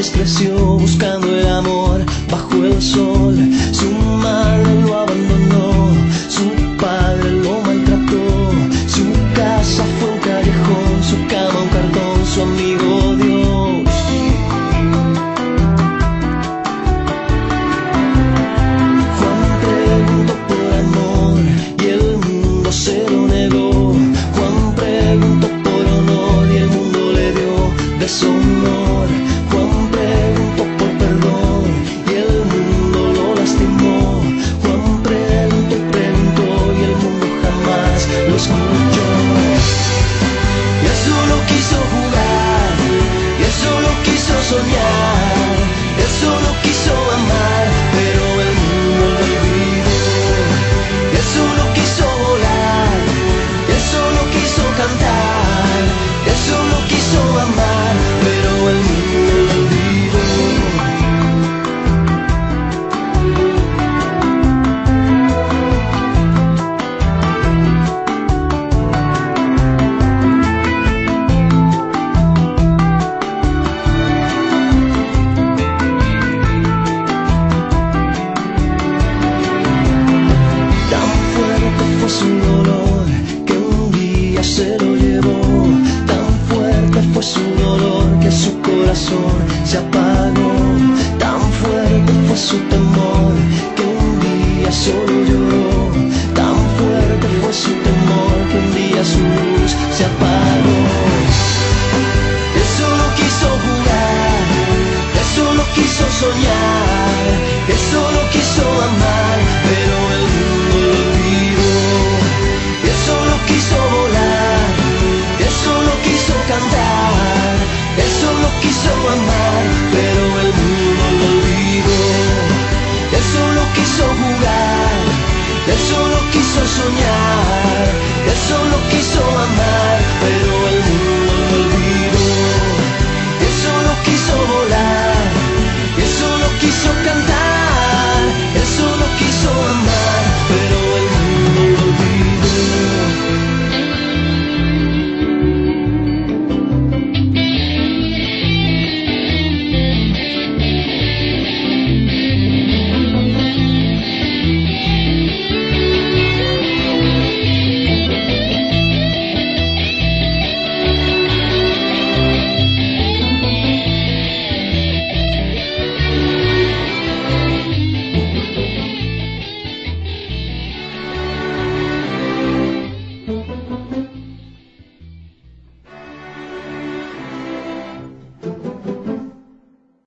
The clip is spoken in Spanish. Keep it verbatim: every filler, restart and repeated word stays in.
creció buscando el amor bajo el sol. Su madre lo abandonó, su padre lo maltrató. Su casa fue un callejón, su cama un cartón, su amigo Dios. Juan preguntó por amor y el mundo se lo negó. Juan preguntó por honor y el mundo le dio deshonor. Juan preguntó por perdón y el mundo lo lastimó. Juan preguntó, preguntó y el mundo jamás lo escuchó. Y él solo quiso jugar, y él solo quiso soñar, él solo quiso amar, pero el mundo lo olvidó. Y él solo quiso volar, y él solo quiso cantar, y él solo quiso amar, pero el mundo lo olvidó. Tan fuerte fue su dolor que un día se lo llevó. Tan fuerte fue su dolor que su corazón se apagó. Tan fuerte fue su temor que un día solo lloró. Tan fuerte fue su temor que un día su luz se apagó. Él solo quiso jugar, él solo quiso soñar, él solo quiso amar, pero el mundo lo olvidó. Él solo quiso volar, él solo quiso cantar, él solo quiso amar, pero el mundo lo olvidó. Él solo quiso jugar, él solo quiso soñar, él solo quiso amar, pero